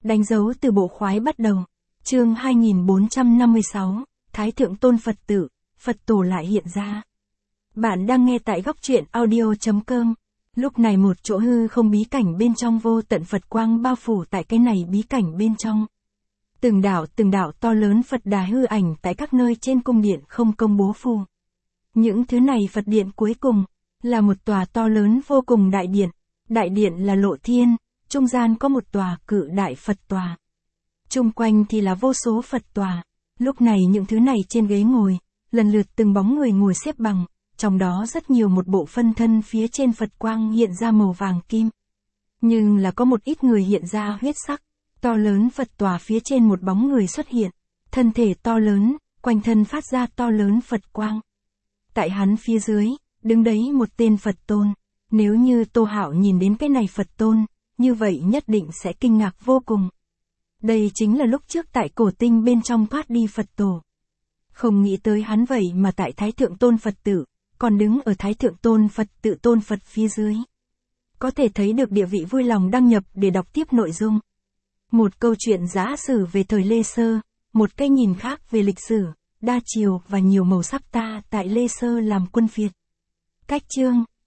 Đánh dấu từ bộ khoái bắt đầu. Chương 2456, Thái Thượng Tôn Phật Tử, Phật Tổ lại hiện ra. Bạn đang nghe tại góc truyện audio.com. Lúc này một chỗ hư không bí cảnh bên trong vô tận Phật quang bao phủ tại cái này bí cảnh bên trong. Từng đạo to lớn Phật Đà hư ảnh tại các nơi trên cung điện không công bố phù. Những thứ này Phật điện cuối cùng, là một tòa to lớn vô cùng đại điện. Đại điện là lộ thiên, trung gian có một tòa cự đại Phật tòa. Chung quanh thì là vô số Phật tòa. Lúc này những thứ này trên ghế ngồi, lần lượt từng bóng người ngồi xếp bằng, trong đó rất nhiều một bộ phân thân phía trên Phật quang hiện ra màu vàng kim. Nhưng là có một ít người hiện ra huyết sắc, to lớn Phật tòa phía trên một bóng người xuất hiện, thân thể to lớn, quanh thân phát ra to lớn Phật quang. Tại hắn phía dưới, đứng đấy một tên Phật tôn. Nếu như Tô Hạo nhìn đến cái này Phật tôn, như vậy nhất định sẽ kinh ngạc vô cùng. Đây chính là lúc trước tại cổ tinh bên trong thoát đi Phật tổ. Không nghĩ tới hắn vậy mà tại Thái Thượng Tôn Phật Tử, còn đứng ở Thái Thượng Tôn Phật Tự Tôn Phật phía dưới. Có thể thấy được địa vị vui lòng đăng nhập để đọc tiếp nội dung. Một câu chuyện giả sử về thời Lê Sơ, một cái nhìn khác về lịch sử, đa chiều và nhiều màu sắc ta tại Lê Sơ làm quân phiệt. Cách chương